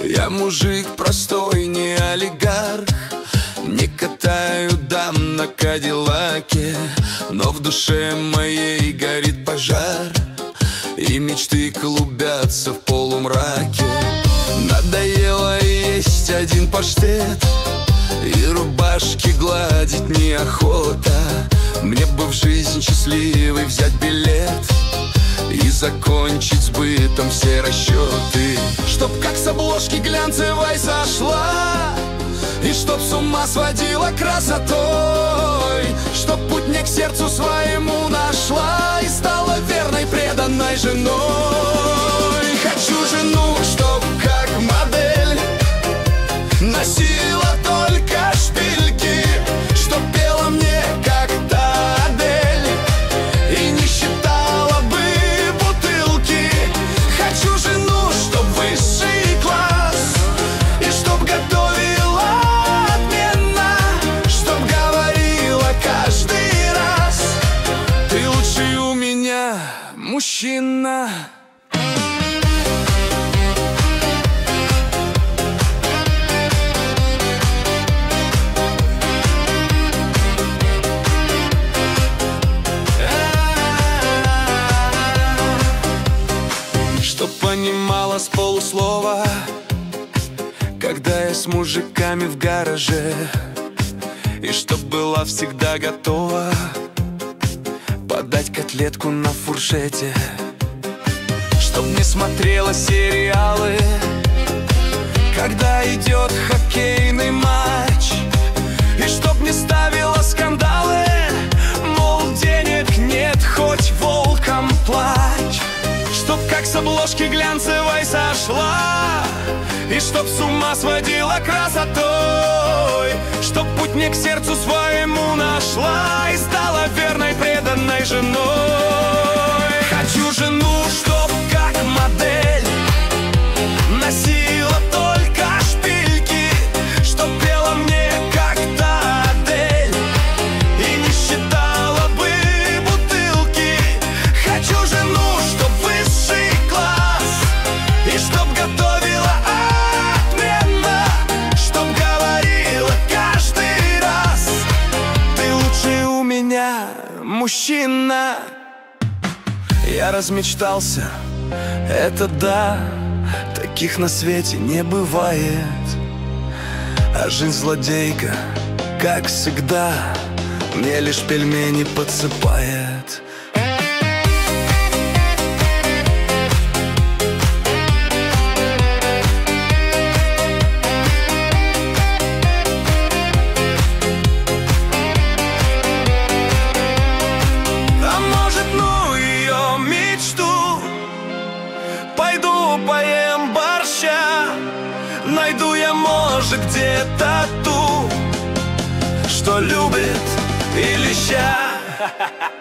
Я мужик простой, не олигарх, не катаю дам на кадиллаке, но в душе моей горит пожар, и мечты клубятся в полумраке. Надоело есть один паштет, и рубашки гладить неохота. Мне бы в жизнь счастливый взять билет и закончить с бытом все расчеты. Чтоб как с обложки глянцевой сошла, и чтоб с ума сводила красотой, чтоб путь не к сердцу своему нашла и стала верной, преданной женой. Хочу жену, чтоб как модель носила только шпильки, чтоб пела мне как та Адель и не считала бы бутылки. Хочу жену, чтоб высший класс, и чтоб готовила отменно, чтоб говорила каждый раз: ты лучший у меня мужчина. Чтоб понимала с полуслова, когда я с мужиками в гараже, и чтоб была всегда готова подать котлетку на фуршете. Чтоб не смотрела сериалы, когда идет хоккейный матч, и чтоб не ставила скандалы, мол, денег нет, хоть волком плачь. Чтоб как с обложки глянцевой сошла, и чтоб с ума сводила красотой, чтоб путь не к сердцу своему нашла и стала верной, преданной женой. Хочу жену, чтоб как модель носила только шпильки, чтоб пела мне как та Адель и не считала бы бутылки. Хочу жену, чтоб высший класс, и чтоб готовила отменно, чтоб говорила каждый раз: ты лучший у меня мужчина. Я размечтался, это да, таких на свете не бывает. А жизнь злодейка, как всегда, мне лишь пельмени подсыпает. Пойду поем борща, найду я, может, где-то ту, что любит и леща.